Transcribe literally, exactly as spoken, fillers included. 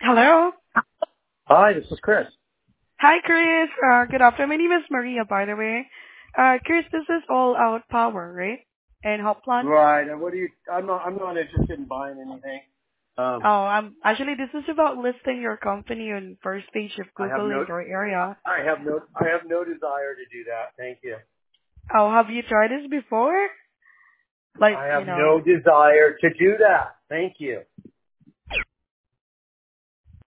Hello. Hi, this is Chris. Hi, Chris. Uh, good afternoon. My name is Maria, by the way. Uh, Chris, this is All Out Power, right? And Hoplan. Right. And what do you? I'm not. I'm not interested in buying anything. Um, Oh, um, actually, this is about listing your company on first page of I have Google no. in your area. I have no. I have no desire to do that. Thank you. Oh, have you tried this before? Like, I you have know, no desire to do that. Thank you.